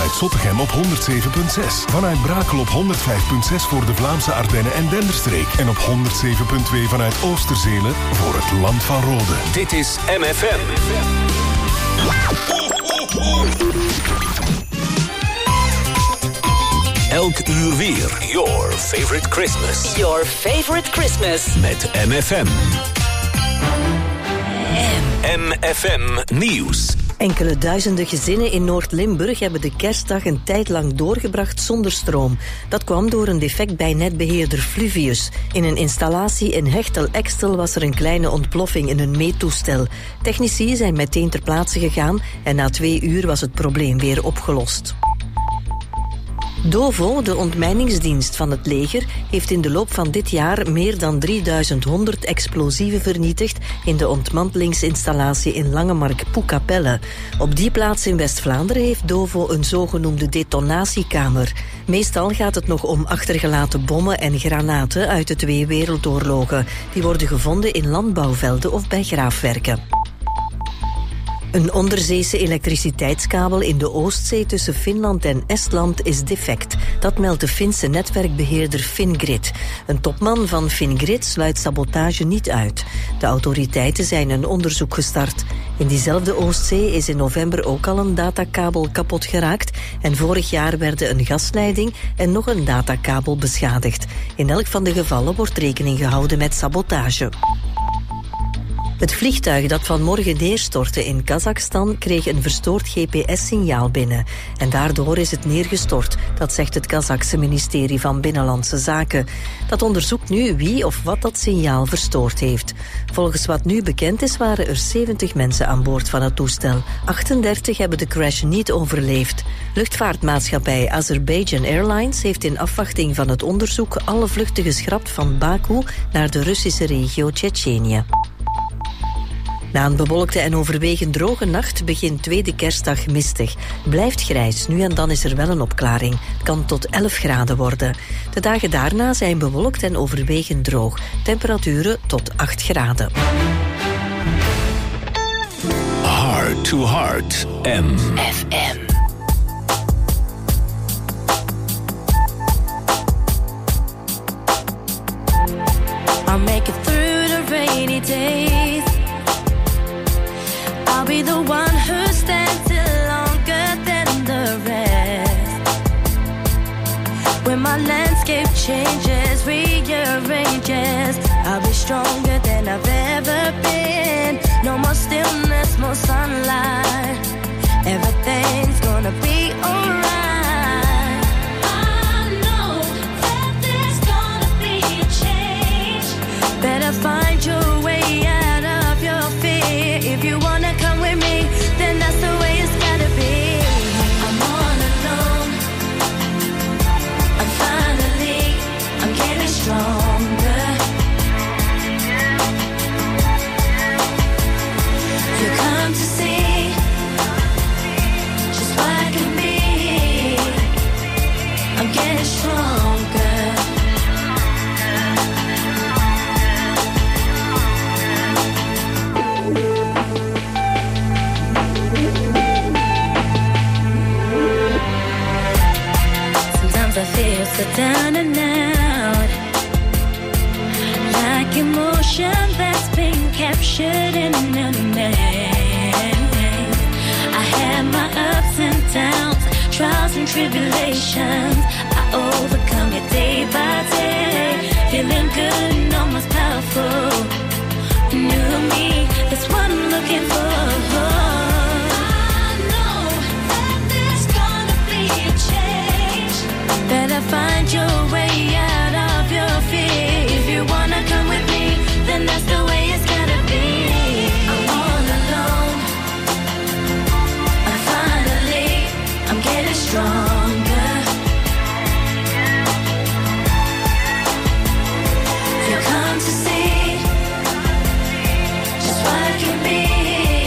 vanuit Zottegem op 107.6. Vanuit Brakel op 105.6 voor de Vlaamse Ardennen en Denderstreek. En op 107.2 vanuit Oosterzelen voor het Land van Rode. Dit is MFM. Elk uur weer. Your favorite Christmas. Your favorite Christmas. Met MFM. MFM Nieuws. Enkele duizenden gezinnen in Noord-Limburg hebben de kerstdag een tijd lang doorgebracht zonder stroom. Dat kwam door een defect bij netbeheerder Fluvius. In een installatie in Hechtel-Extel was er een kleine ontploffing in een meettoestel. Technici zijn meteen ter plaatse gegaan en na 2 uur was het probleem weer opgelost. DOVO, de ontmijningsdienst van het leger, heeft in de loop van dit jaar meer dan 3100 explosieven vernietigd in de ontmantelingsinstallatie in Langemark-Poekapelle. Op die plaats in West-Vlaanderen heeft DOVO een zogenoemde detonatiekamer. Meestal gaat het nog om achtergelaten bommen en granaten uit de 2 wereldoorlogen. Die worden gevonden in landbouwvelden of bij graafwerken. Een onderzeese elektriciteitskabel in de Oostzee tussen Finland en Estland is defect. Dat meldt de Finse netwerkbeheerder Fingrid. Een topman van Fingrid sluit sabotage niet uit. De autoriteiten zijn een onderzoek gestart. In diezelfde Oostzee is in november ook al een datakabel kapot geraakt en vorig jaar werden een gasleiding en nog een datakabel beschadigd. In elk van de gevallen wordt rekening gehouden met sabotage. Het vliegtuig dat vanmorgen neerstortte in Kazachstan kreeg een verstoord GPS-signaal binnen. En daardoor is het neergestort, dat zegt het Kazachse ministerie van Binnenlandse Zaken. Dat onderzoekt nu wie of wat dat signaal verstoord heeft. Volgens wat nu bekend is waren er 70 mensen aan boord van het toestel. 38 hebben de crash niet overleefd. Luchtvaartmaatschappij Azerbaijan Airlines heeft in afwachting van het onderzoek alle vluchten geschrapt van Baku naar de Russische regio Tsjetsjenië. Na een bewolkte en overwegend droge nacht begint tweede kerstdag mistig. Blijft grijs, nu en dan is er wel een opklaring. Het kan tot 11 graden worden. De dagen daarna zijn bewolkt en overwegend droog. Temperaturen tot 8 graden. Heart to Heart. MFM. I'll make it through the rainy days. I'll be the one who stands here longer than the rest. When my landscape changes, rearranges, I'll be stronger than I've ever been. No more stillness, more sunlight. Everything's gonna be alright. I know that there's gonna be a change. Better find your way out of your fear. If you wanna come with me, then that's the way it's gotta be. I'm all alone. I'm getting stronger. You come to see just what I can be. I'm getting stronger. I feel so down and out, like emotion that's been captured in a name. I had my ups and downs, trials and tribulations. I overcome it day by day, feeling good and almost powerful. New me, that's what I'm looking for. Better find your way out of your fear. If you wanna come with me, then that's the way it's gotta be. I'm all alone. I'm getting stronger. You come to see just what I can be.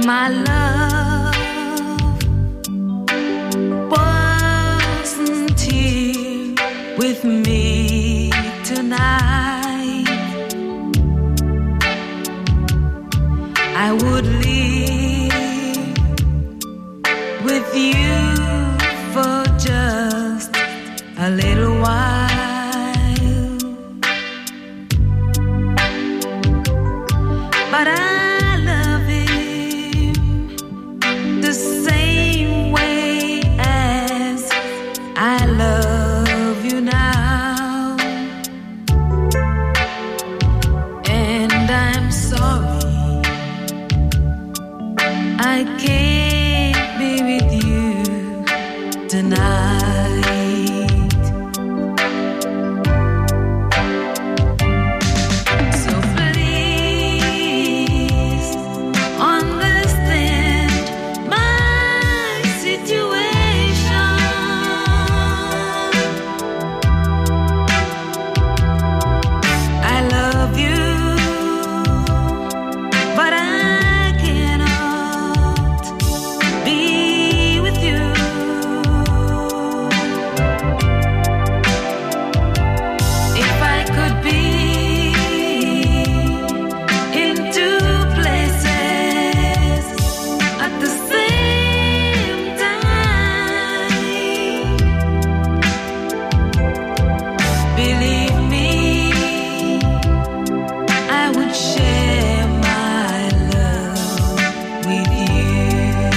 my love wasn't here with me tonight, I would live with you for just a little while, but I love him the same way as I love you now, and I'm sorry I can't be with you tonight. So please understand my situation. I love you, but I cannot be with you. If I could be in two places at the same time, believe me, I would share my love with you.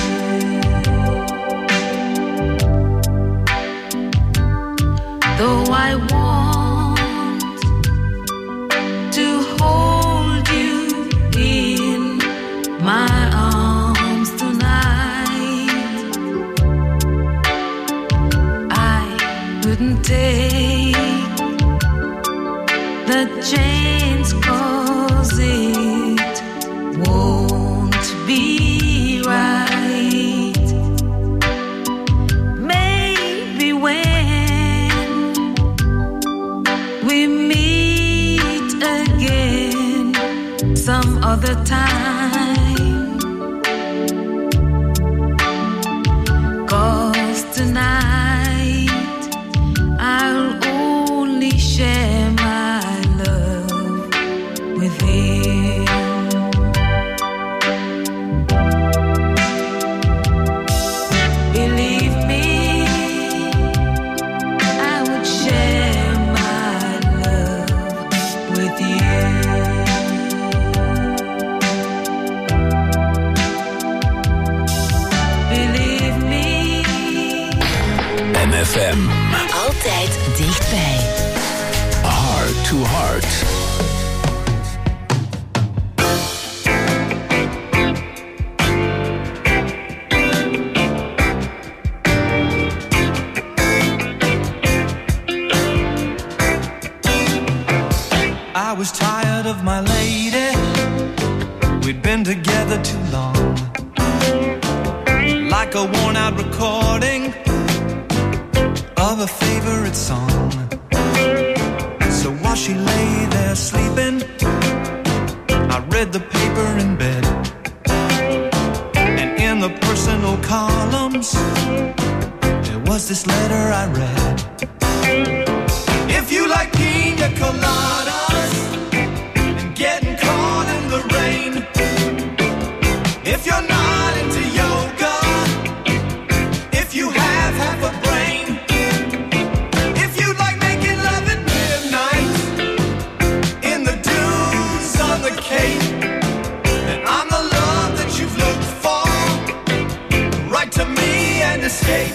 Though I want to hold you in my arms tonight, I couldn't take the chance 'cause it won't be right. Maybe when we meet again some other time, 'cause tonight I'll only share my love with him. Believe me, I would share my love with you. Believe me. MFM. Altijd dichtbij. Heart to Heart. I was tired of my lady. We'd been together too long, like a worn-out recording of a favorite song. So while she lay there sleeping, I read the paper in bed, and in the personal columns there was this letter I read. If you like pina coladas and getting caught in the rain, if you're not into yoga, if you have half a brain, if you like making love at midnight in the dunes on the Cape, then I'm the love that you've looked for. Write to me and escape.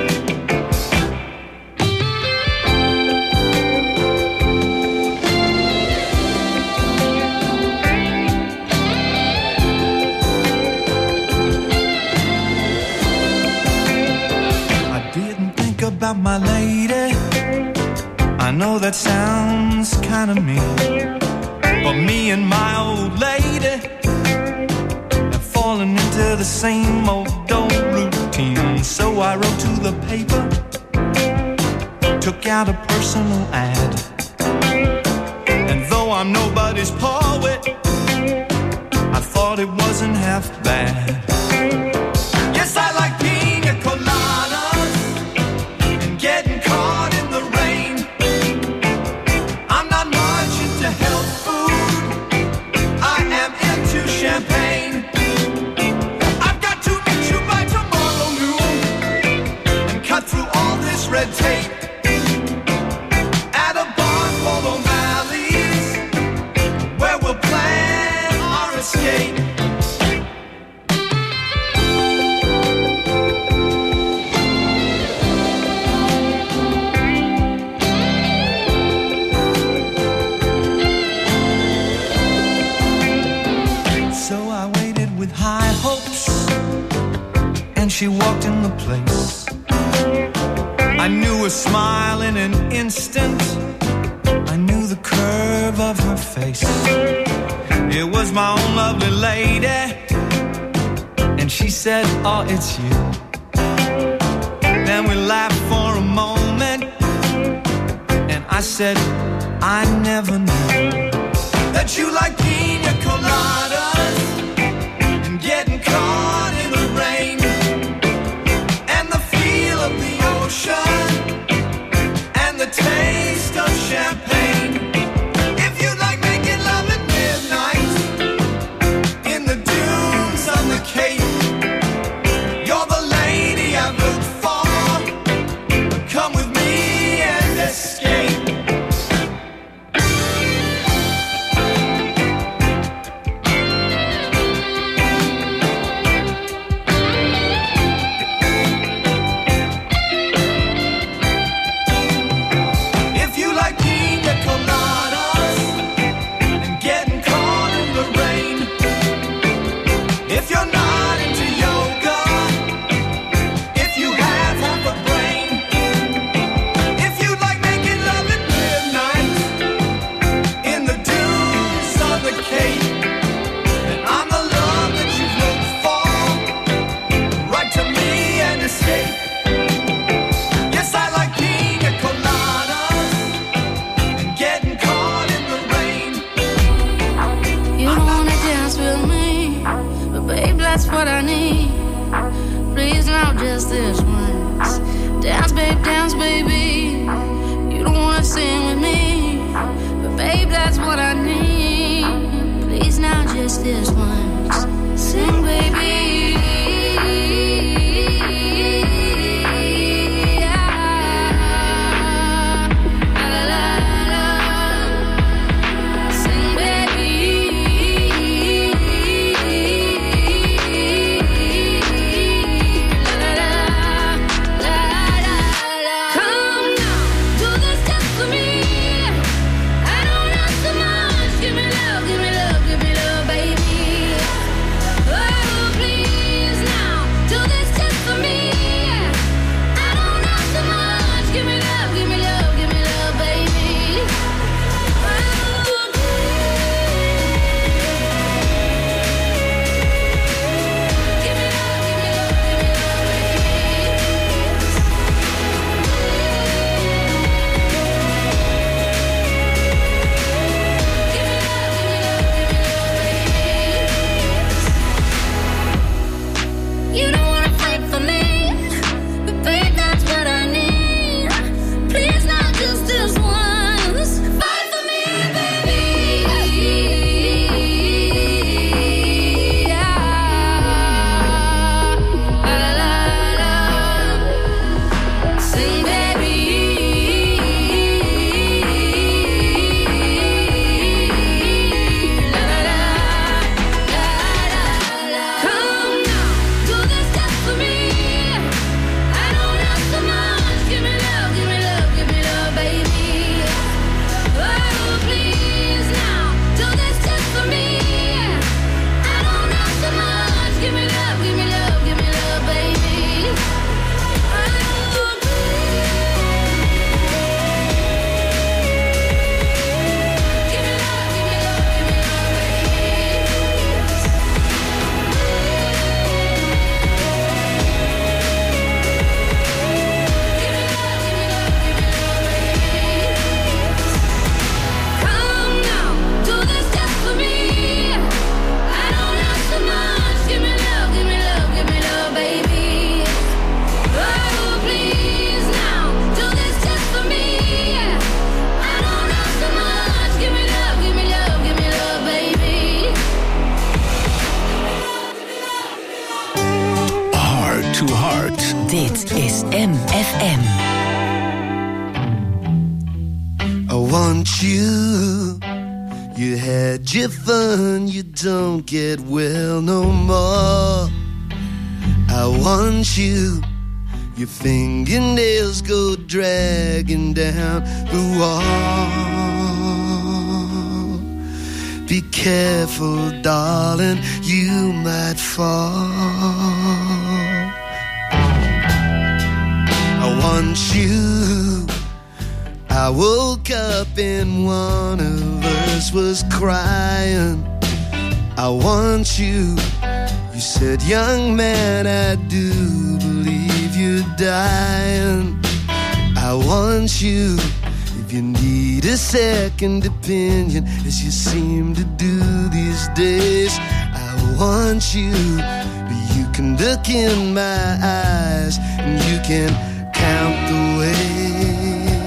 About my lady, I know that sounds kind of mean, but me and my old lady have fallen into the same old routine. So I wrote to the paper, took out a personal ad, and though I'm nobody's poet, I thought it wasn't half bad. Yes, I like pina coladas and getting caught in the rain. I'm not much into health food, I am into champagne. I've got to meet you by tomorrow noon and cut through all this red tape at a bar called O'Malley's, where we'll plan our escape. So I waited with high hopes, and she walked in the place. I knew her smile in an instant, I knew the curve of her face. It was my own lovely lady, and she said, oh, it's you. Then we laughed for a moment, and I said, I never knew that you like pina coladas and getting caught in the rain and the feel of the ocean and the taste of champagne. If you like making love at midnight in the dunes on the Cape, you're the lady I've looked for. Come with me and escape. If you like pina coladas and getting caught in the rain, if you're not into yoga, if you have half a brain, if you like making love at midnight in the dunes on the Cape, then I'm the love that you've looked for. Write to me and escape. Yes, I like pina coladas and getting caught in the rain. You don't wanna dance with me, but babe, that's what I need. Please now, just this once. Dance, baby. You don't wanna sing with me, but babe, that's what I need. Please now, just this once. Sing, baby. Sing, baby. Come now, do this just for me. I don't ask so much. Give me love, baby. Jam FM. I want you. You had your fun, you don't get well no more. I want you. Your fingernails go dragging down the wall. Be careful, darling, you might fall. I want you. I woke up and one of us was crying. I want you. You said, young man, I do believe you're dying. I want you. If you need a second opinion, as you seem to do these days, I want you. You can look in my eyes and you can count the ways.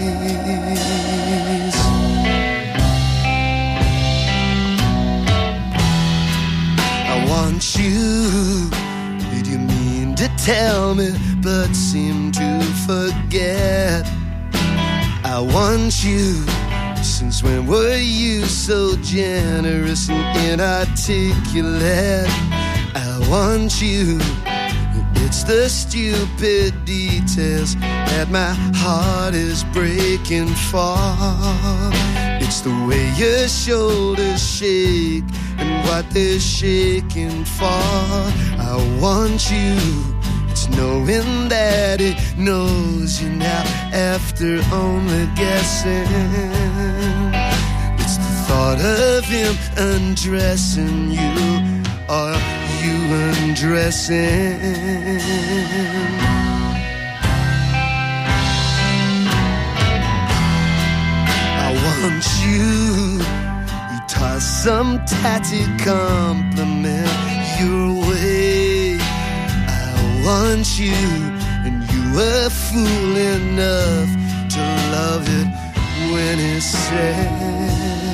I want you. Did you mean to tell me but seem to forget? I want you. Since when were you so generous and inarticulate? I want you. It's the stupid details that my heart is breaking for. It's the way your shoulders shake and what they're shaking for. I want you. It's knowing that it knows you now after only guessing. It's the thought of him undressing you or you undressing. I want you. You toss some tatty compliment your way. I want you, and you were fool enough to love it when it's said.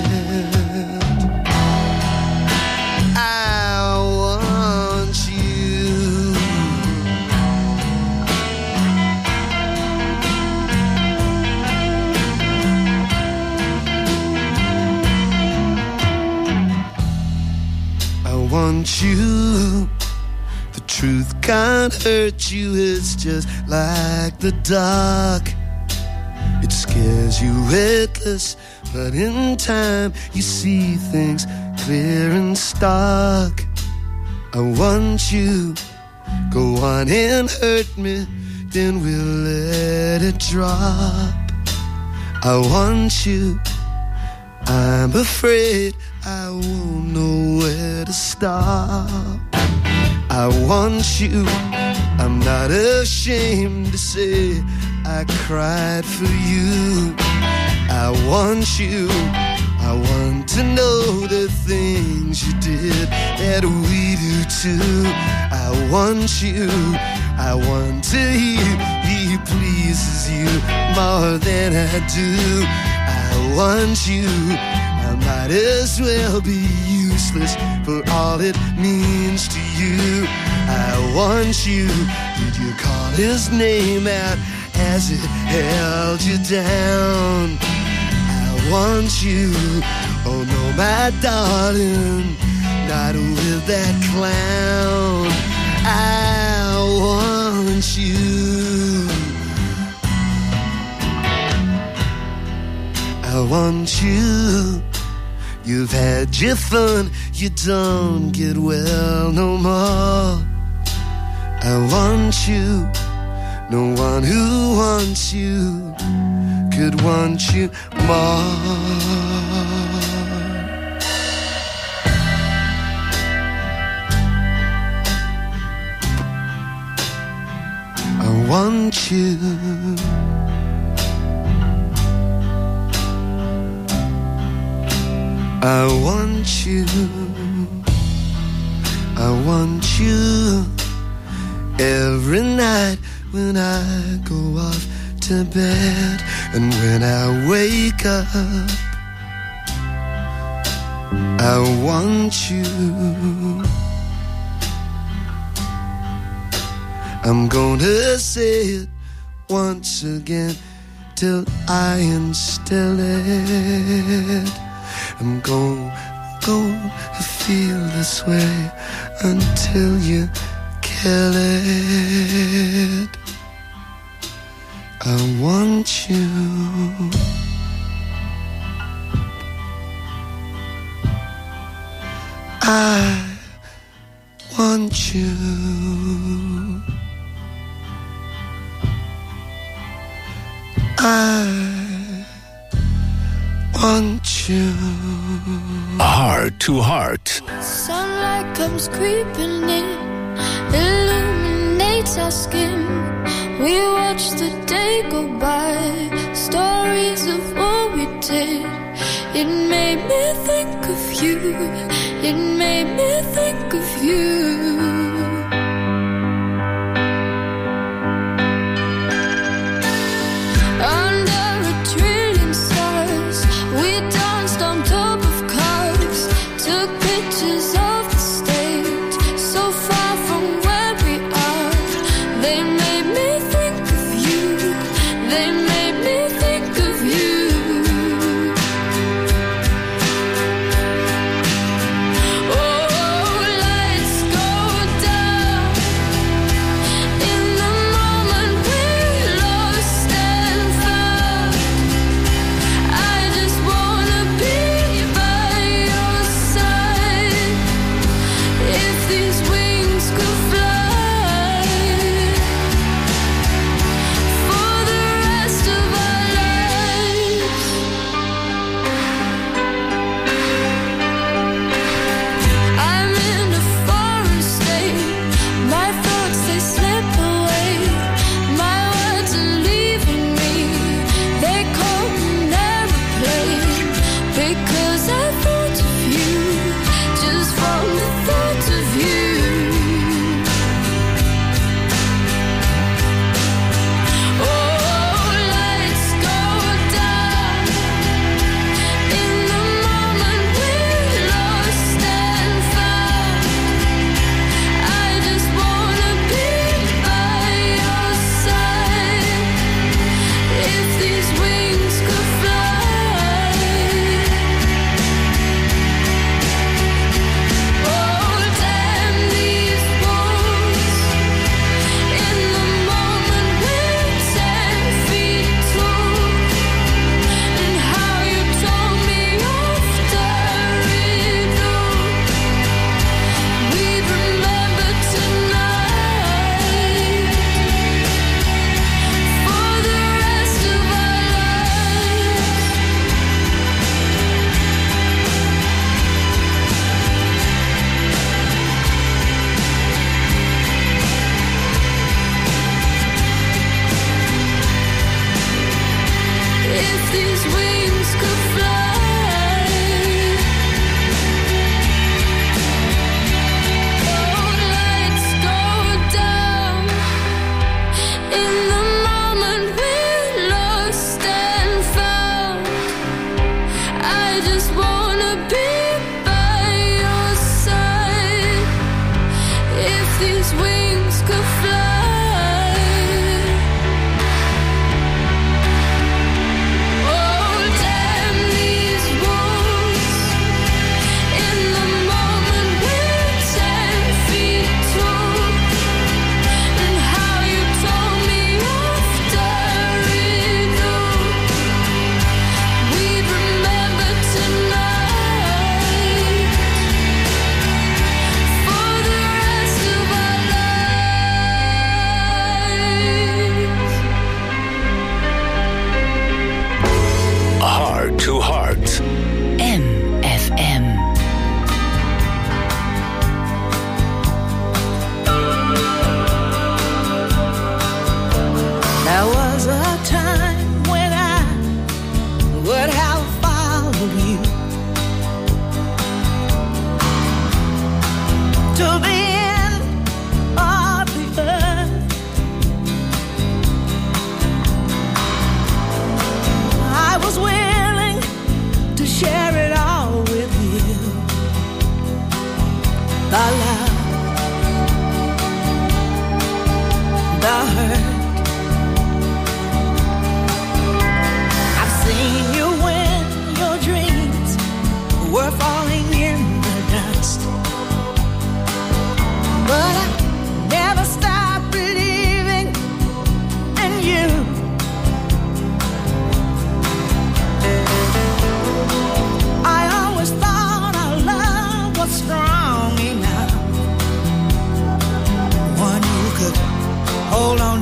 I want you. I want you. The truth can't hurt you, it's just like the dark. It scares you witless, but in time you see things clear and stark. I want you. Go on and hurt me, then we'll let it drop. I want you. I'm afraid I won't know where to stop. I want you. I'm not ashamed to say I cried for you. I want you. I want to know the things you did that we do too. I want you. I want to hear he pleases you more than I do. I want you. I might as well be useless for all it means to you. I want you. Did you call his name out as it held you down? I want you. Oh no, my darling, not with that clown. I want you. I want you. You've had your fun, you don't get well no more. I want you. No one who wants you could want you more. I want you. I want you. I want you. Every night when I go off to bed and when I wake up, I want you. I'm gonna say it once again till I instill it. I'm going to feel this way until you kill it. I want you. I want you. I want you. Heart to Heart. Sunlight comes creeping in, illuminates our skin. We watch the day go by, stories of what we did. It made me think of you. It made me think of you.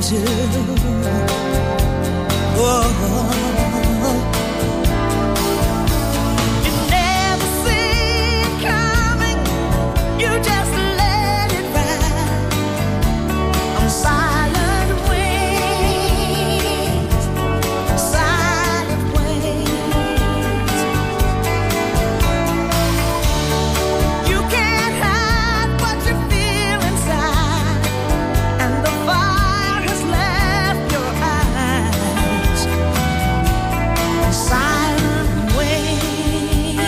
to. Oh. You never see it coming, you just let it ride on silent wings, silent wings. You can't hide what you feel inside, and the fire has left your eyes. Silent wings.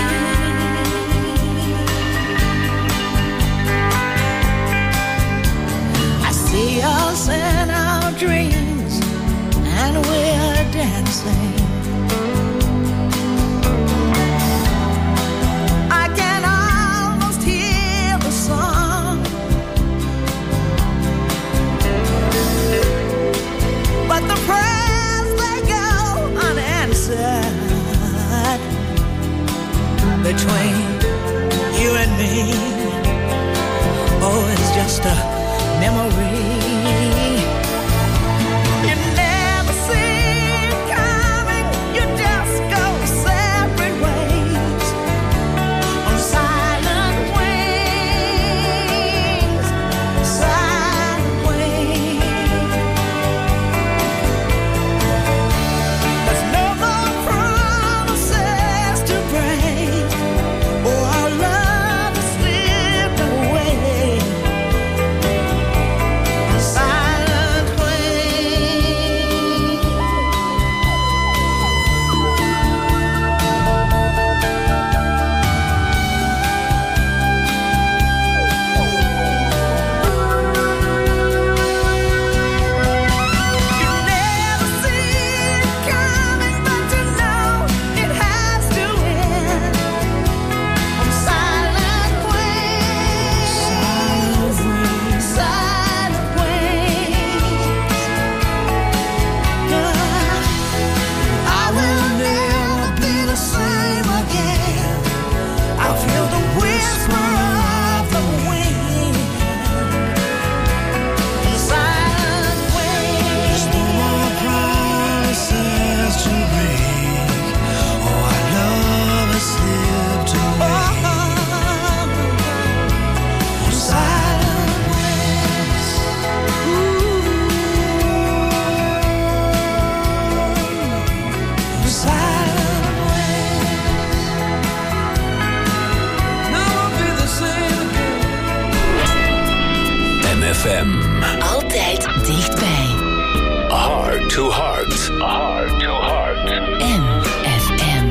I see us in our dreams, and we're dancing. I can almost hear the song, but the prayers they go unanswered between you and me. Oh, it's just a memory. You never see it coming, you just go separate ways on silent wings, silent wings. There's no more promises to break. Oh, our love has slipped away on silent wings. You never see it coming, but you know it has to end on silent wings, silent wings. I will never be the same again. I feel the whisper of the wind. Silent wings. There's no more promises to break. Oh, our love has slipped away. On silent wings. On silent wings. No one be the same again. MFM. Altijd dichtbij. Heart to heart. Heart to heart. MFM.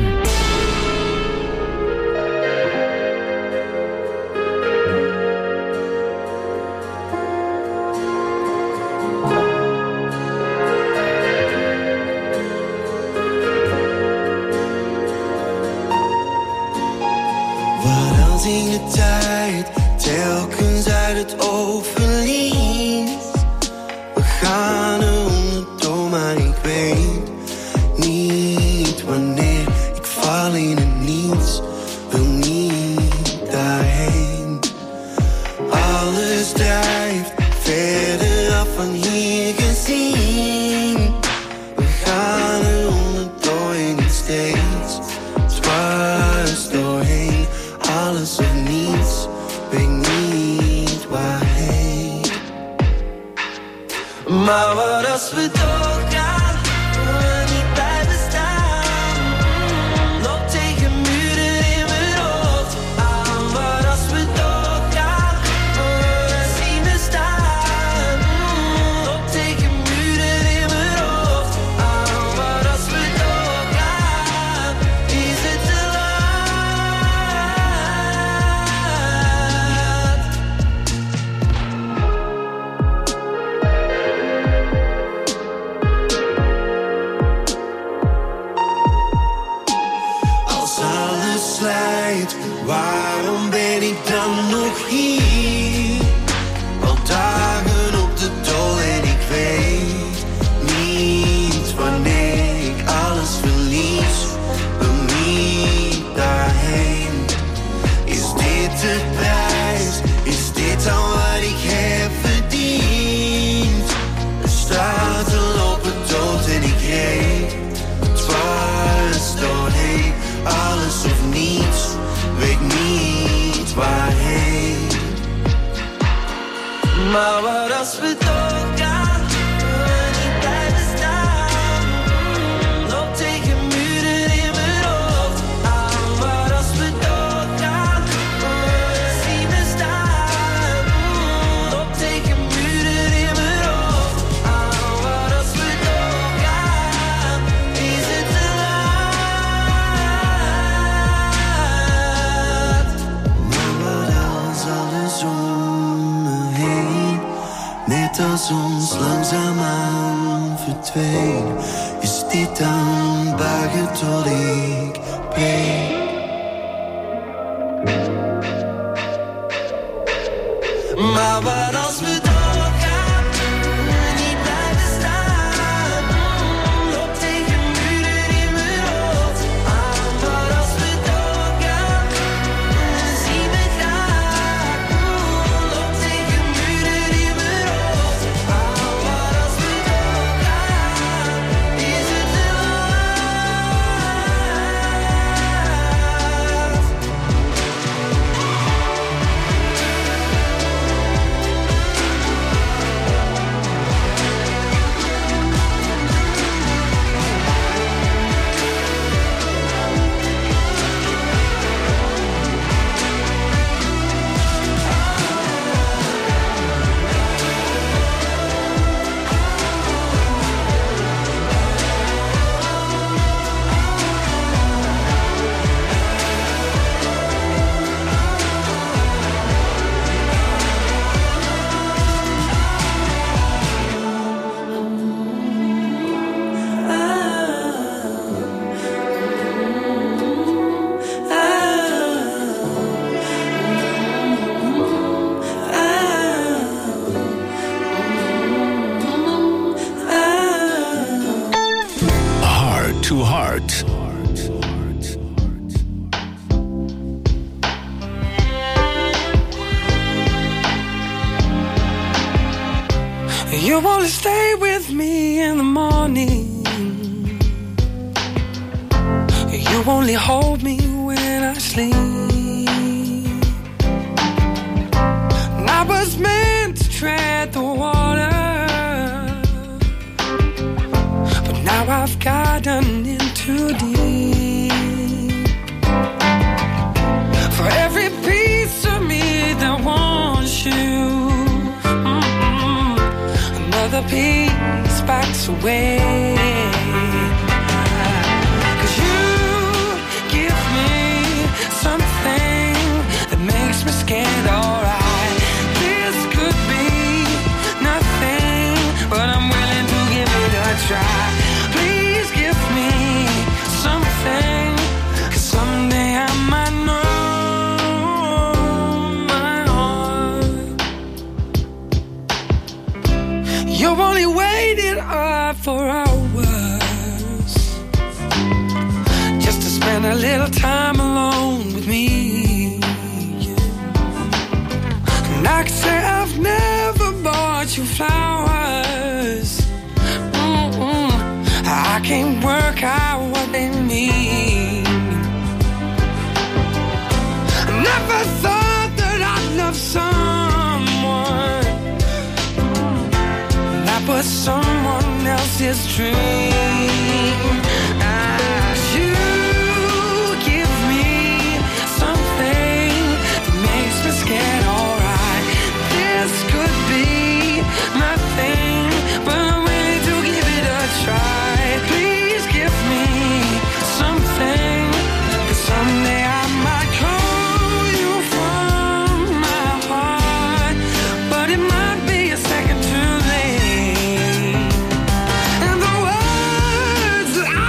Wat als ik de tijd telkens uit het oog verlies? We gaan er onderdoor, maar ik weet niet wanneer ik val in het niets. Wil niet daarheen. Alles drijft verder af van hier gezien. We gaan er onderdoor en niet steeds dwars doorheen. Alles of niets, weet niet waarheen. Maar wat als we doorgaan, we niet blijven staan. Loop tegen muren in mijn hoofd aan. Wat als we doorgaan, we zien me staan. Loop tegen muren in mijn hoofd aan. Wat als we doorgaan, is het te laat. Als alles slijt, waarom ben ik dan nog hier? Al dagen op de tol en ik weet niet wanneer ik alles verlies. Wil niet daarheen. Is dit de prijs? Is dit al wat ik heb verdiend? Er Maar wat als we doorgaan, niet blijven staan. Loop tegen muren in mijn hoofd aan. Wat als we doorgaan, zie me staan. Loop tegen muren in mijn hoofd aan. Wat als we doorgaan, is het te laat. Maar wat als alles om me heen net als ons langzaamaan verdween, is dit dan wagen tot ik breek? Maar wat als we doorgaan, niet blijven staan. Loop tegen muren in mijn hoofd aan. Wat als we doorgaan, zie me gaan. Loop tegen muren in mijn hoofd aan. Wat als we doorgaan, is het te laat. Heart to Heart. You wanna stay with me in the morning. You only hold me when I sleep. And I was meant to tread the water, but now I've gotten in too deep. For every piece of me that wants you, another piece backs away. 'Cause you give me something that makes me scared, alright. This could be nothing, but I'm willing to give it a try. Please give me something, 'cause someday I might know my heart. You only waited up for hours just to spend a little time alone with me. And I can say I've never bought you flowers. I can't work out what they mean. I never thought that I'd love someone that was someone else's dream. As you give me something that makes me scared, alright. This could be nothing, but I'm willing to give it a try. Please give me something, 'cause someday I might call you from my heart, but it might be a second too late. And the words that I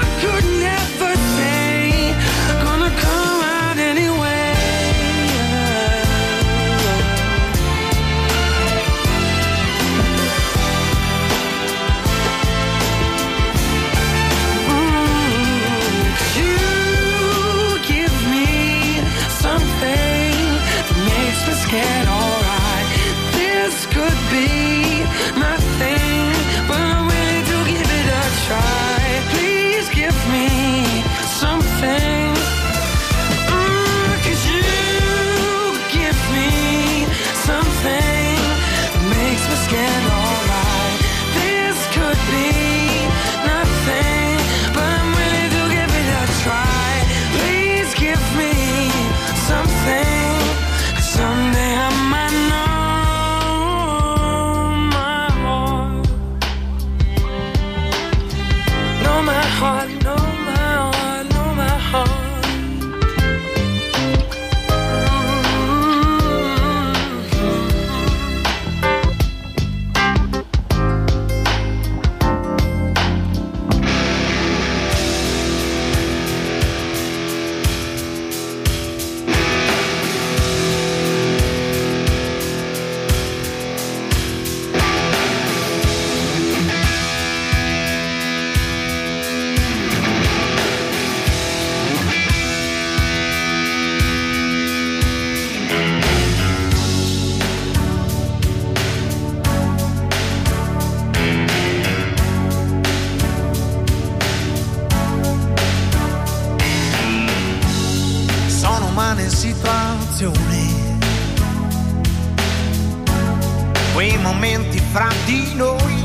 momenti fra di noi,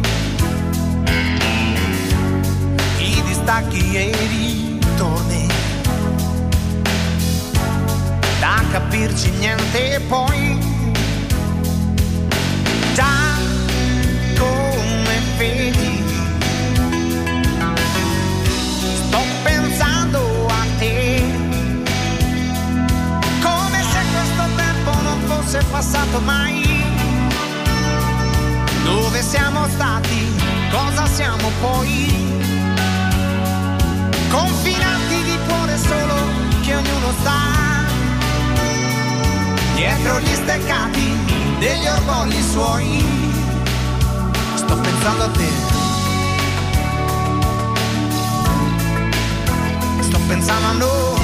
i distacchi e i ritorni, da capirci niente poi, già come vedi sto pensando a te, come se questo tempo non fosse passato mai. Dove siamo stati, cosa siamo poi? Confinanti di cuore solo che ognuno sta dietro gli steccati degli orgogli suoi. Sto pensando a te, sto pensando a noi.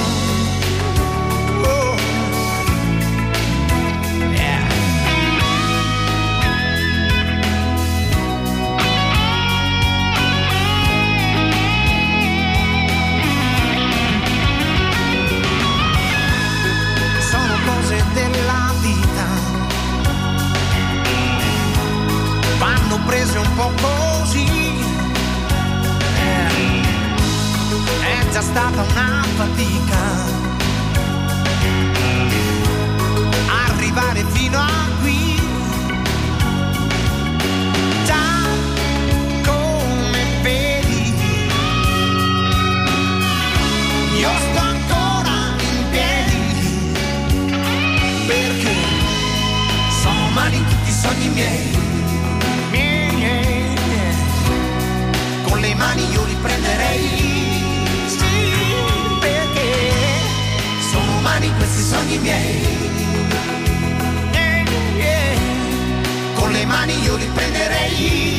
Della vita vanno prese un po' così, è già stata una fatica arrivare fino a qui, già come vedi io sto ancora in piedi, perché sono umani tutti i sogni miei, con le mani io li prenderei, sì, perché sono umani questi sogni miei, con le mani io li prenderei,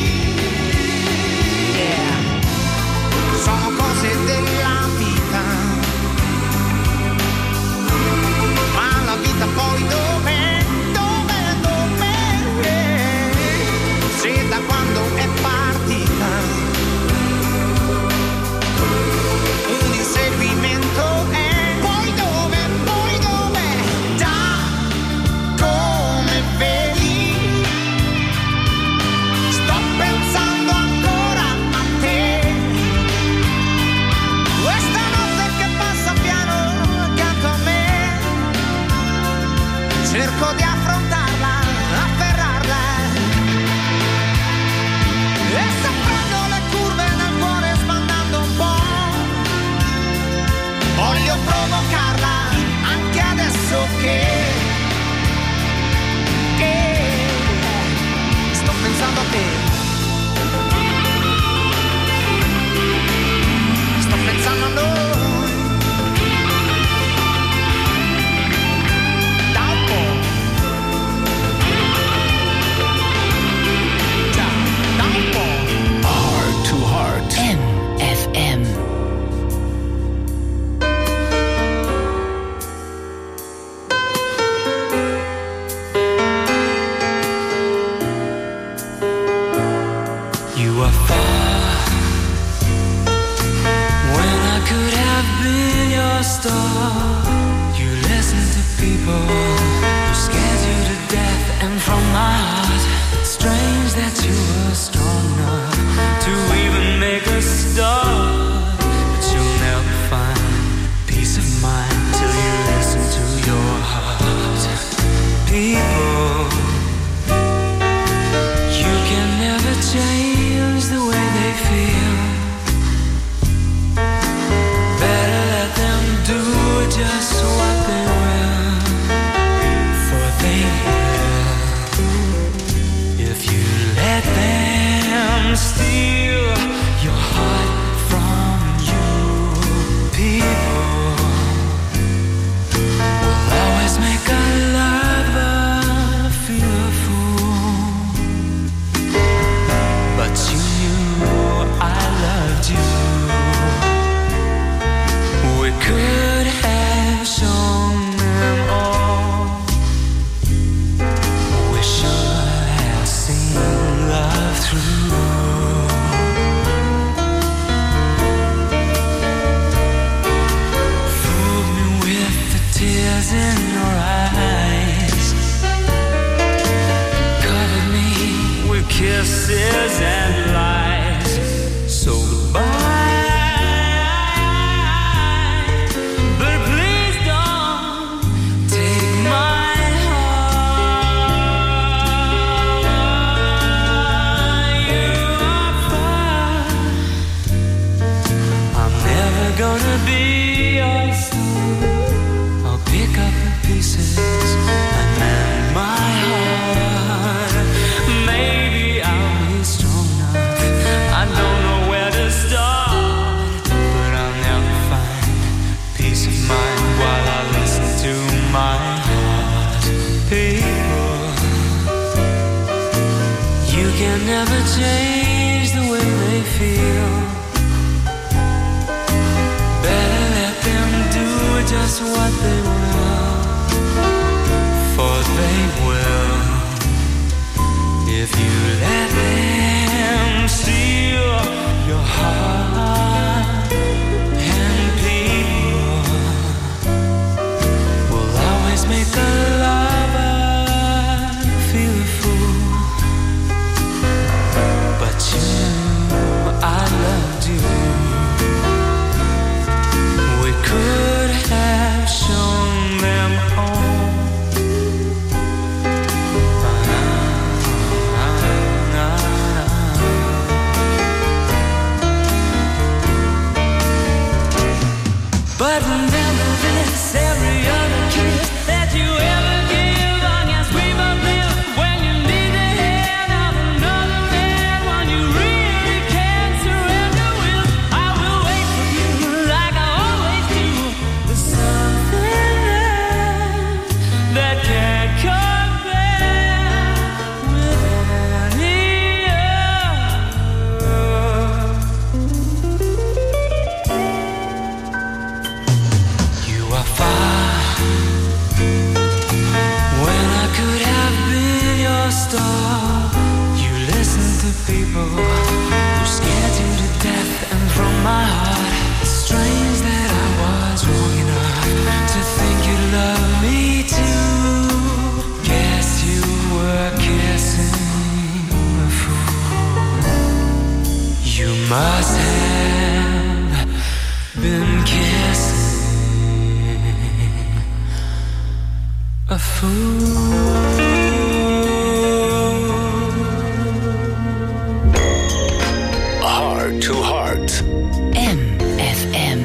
sono cose della vita, ma la vita poi dov'è? Se da quando è partita un inseguimento è, poi dove, già come vedi sto pensando ancora a te, questa notte che passa piano accanto a me, cerco di affrontarla, afferrarla, e saprendo le curve nel cuore sbandando un po', voglio provocarla anche adesso che sto pensando a te, sto pensando a noi, da un po'. people. You can never change the way they feel. Better let them do just what they will, for they will if you let them steal your heart. And people will always make the lover feel a fool. But you knew I loved you. We could have shown them all. But remember this, every other kiss that you ever give, long as we both live. When you need the hand of another man, when you really can't surrender with, I will wait for you like I always do. There's something that can't compare with any other. You are far when I could have been your star. You listen to people who scared you to death, and from my heart, it's strange that I was wrong enough to think you love me too. Guess you were kissing a fool. You must have been kissing a fool. Heart to Heart. MFM.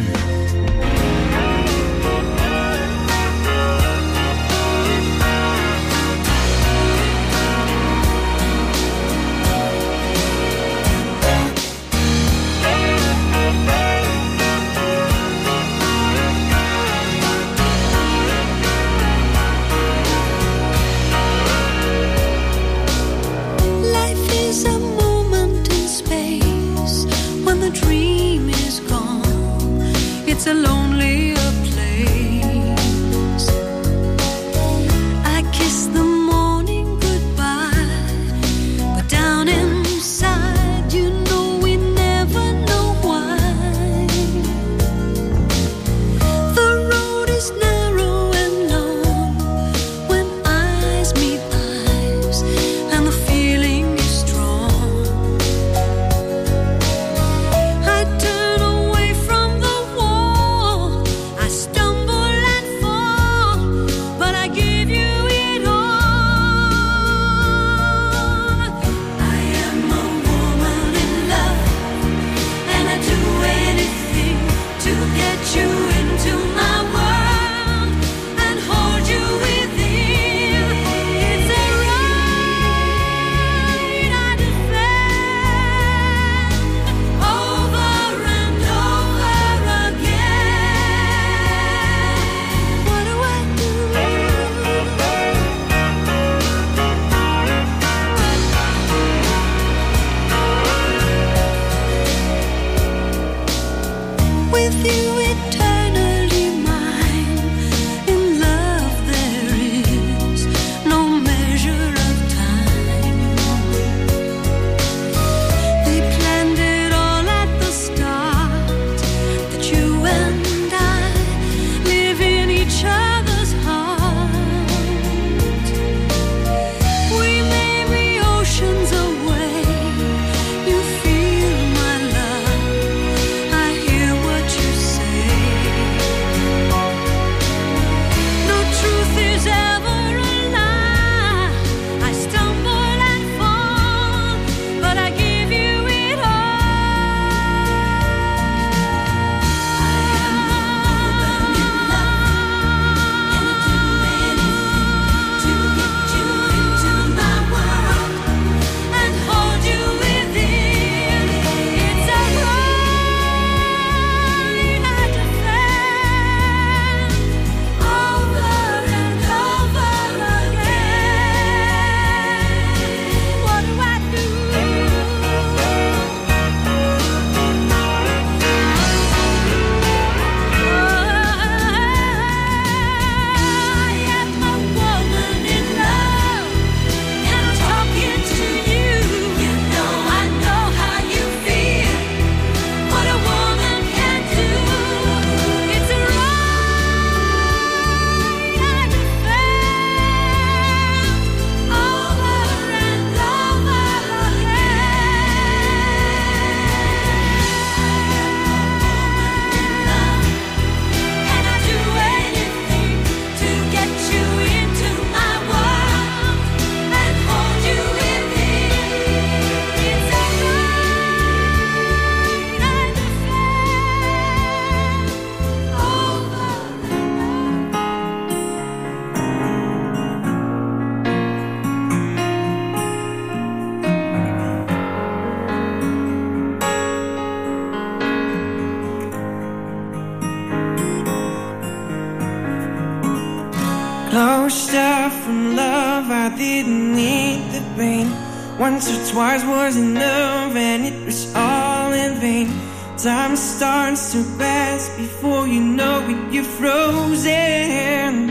I didn't need the pain. Once or twice was enough, and it was all in vain. Time starts to pass before you know it, you're frozen.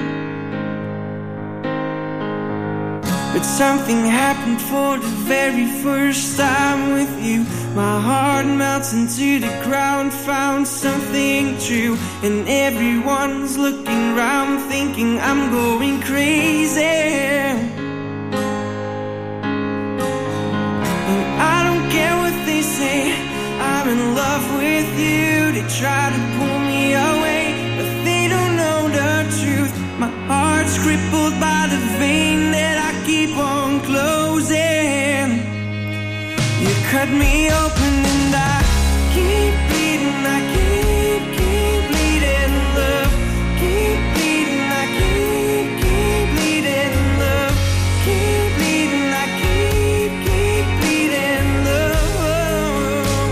But something happened for the very first time with you. My heart melts into the ground, found something true. And everyone's looking round thinking I'm going crazy. And I don't care what they say, I'm in love with you. They try to pull me away, but they don't know the truth. My heart's crippled by the vein that I keep on closing. You cut me open and I keep bleeding. I keep bleeding, love. Keep bleeding, I keep bleeding, love. Keep bleeding, I keep bleeding, love.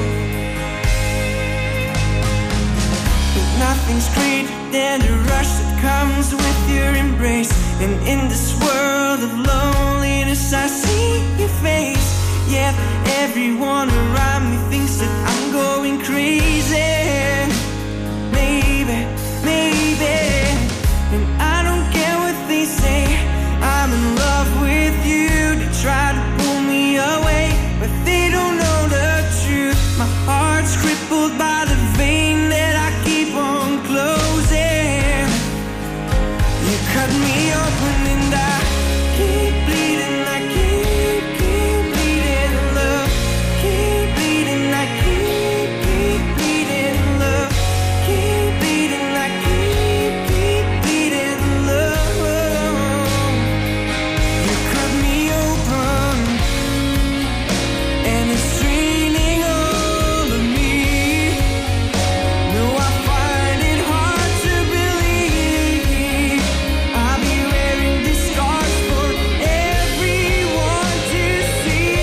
But nothing's greater than the rush that comes with your embrace. And in this world of loneliness I see your face. Yet everyone around me thinks that I'm going crazy. Maybe and I don't care what they say, I'm in love with you. They try to pull me away, but they don't know the truth. My heart's crippled by the vein that I keep on closing. You cut me open and I keep bleeding. I keep bleeding, love. Keep bleeding, I keep bleeding, love. Keep bleeding, I keep bleeding, love. You cut me open and it's raining over me. No, I find it hard to believe I'll be wearing these scars for everyone to see.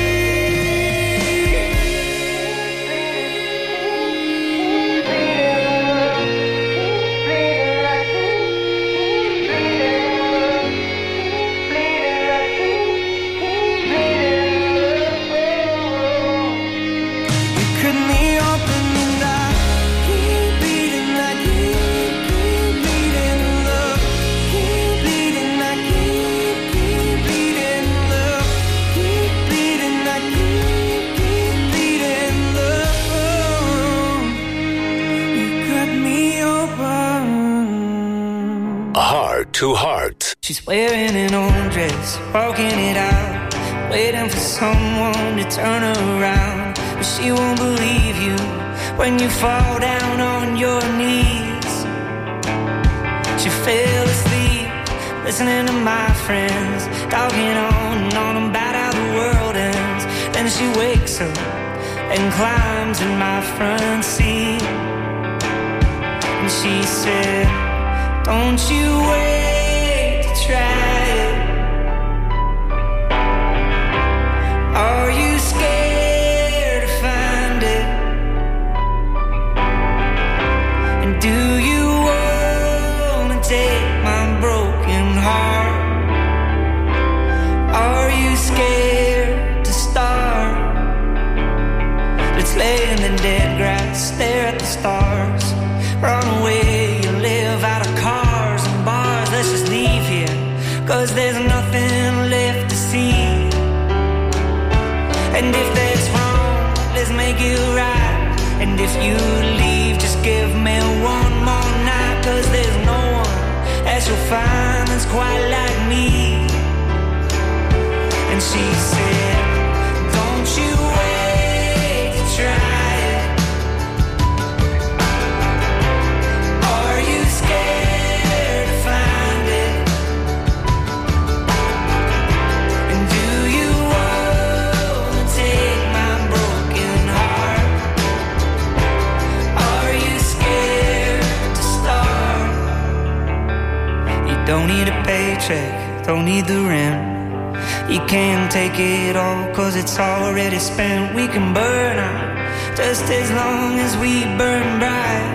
You cut me open and I keep bleeding. I keep bleeding, love. Keep bleeding, I keep bleeding, love. Keep bleeding, I keep bleeding, love. You cut me open. Heart to Heart. She's wearing an old dress, walking it out, waiting for someone to turn her around. But she won't believe you when you fall down on your knees. She fell asleep, listening to my friends, talking on and on about how the world ends. Then she wakes up and climbs in my front seat. And she said, don't you wait to try it. Are you scared to find it? And do you wanna take my broken heart? Are you scared to start? Let's lay in the dead grass, stare at the stars, run away, you live out of cars and bars. Let's just leave here, 'cause there's nothing left to see. And if that's wrong, let's make it right. And if you leave, just give me one more night. 'Cause there's no one that you'll find that's quite like me. And she said, don't you wait to try it. Are you scared to find it? And do you wanna take my broken heart? Are you scared to start? You don't need a paycheck, don't need the rent. You can't take it all, 'cause it's already spent. We can burn out just as long as we burn bright.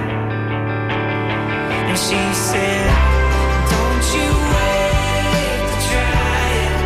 And she said, don't you wait to try it.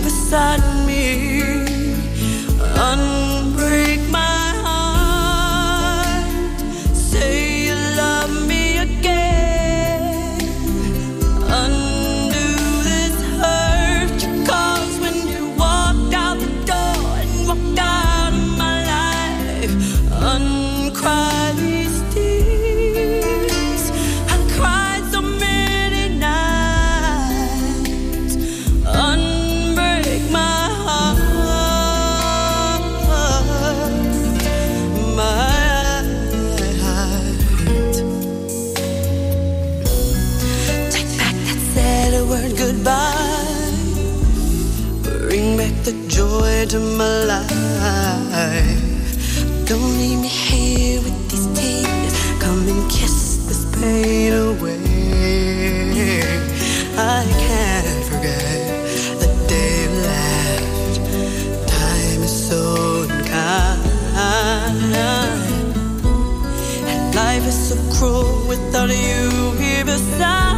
beside me. Unbreak my heart. Say you love me again. Undo this hurt you caused when you walked out the door and walked out of my life. Uncry these tears. I cried so many nights. Unbreak my heart. Take back that sad word goodbye. Bring back the joy to my life. Don't leave me here with these tears. Come and kiss this pain away. I can't forget the day you left. Time is so unkind, and life is so cruel without you here beside.